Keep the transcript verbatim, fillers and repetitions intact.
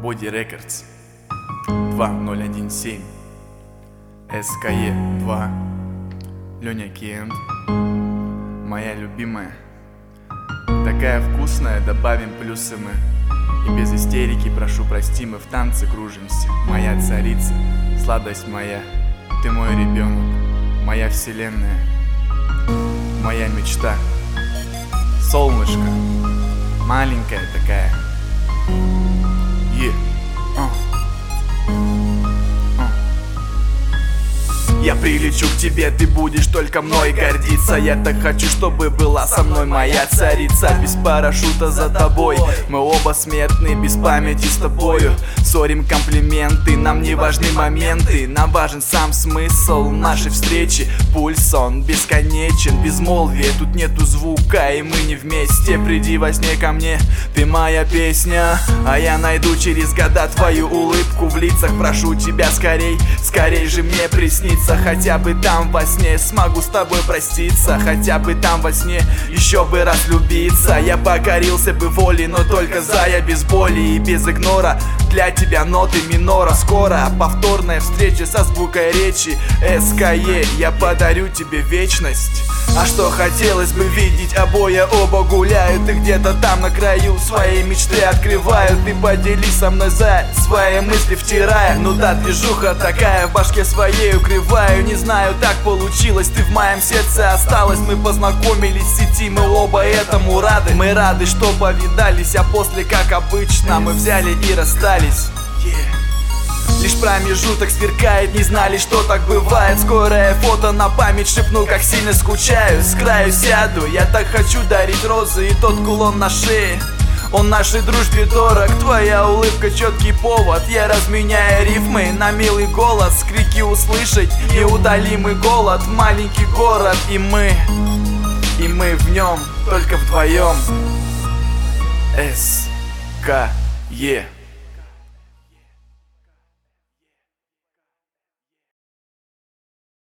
Body Records два ноль один семь эс ка е два Леня Кент. Моя любимая, такая вкусная, добавим плюсы мы. И без истерики, прошу прости, мы в танце кружимся. Моя царица, сладость моя, ты мой ребенок, моя вселенная, моя мечта. Солнышко, маленькая такая. Yeah. Uh. Я прилечу к тебе, ты будешь только мной гордиться. Я так хочу, чтобы была со мной моя царица. Без парашюта за тобой, мы оба смертны, без памяти с тобою. Ссорим комплименты, нам не важны моменты, нам важен сам смысл нашей встречи. Пульс он бесконечен, безмолвие, тут нету звука, и мы не вместе. Приди во сне ко мне, ты моя песня, а я найду через года твою улыбку в лицах. Прошу тебя скорей, скорей же мне присниться. Хотя бы там во сне смогу с тобой проститься. Хотя бы там во сне еще бы раз влюбиться. Я покорился бы воле, но только за, я без боли и без игнора. Для тебя ноты минора. Скоро повторная встреча со звукой речи эс ка е. Я подарю тебе вечность. А что хотелось бы видеть, обои оба гуляют. И где-то там на краю своей мечты открывают. Ты поделись со мной за свои мысли втирая. Ну да, движуха такая, в башке своей укрываю. Не знаю, так получилось, ты в моем сердце осталась. Мы познакомились в сети, мы оба этому рады. Мы рады, что повидались, а после, как обычно, мы взяли и расстались. Yeah. Лишь промежуток сверкает, не знали, что так бывает. Скорое фото на память, шепнул, как сильно скучаю. С краю сяду, я так хочу дарить розы и тот кулон на шее. Он нашей дружбе дорог, твоя улыбка четкий повод. Я разменяю рифмы на милый голос, крики услышать, неудалимый голод. Маленький город, и мы, и мы в нем только вдвоем. эс ка е.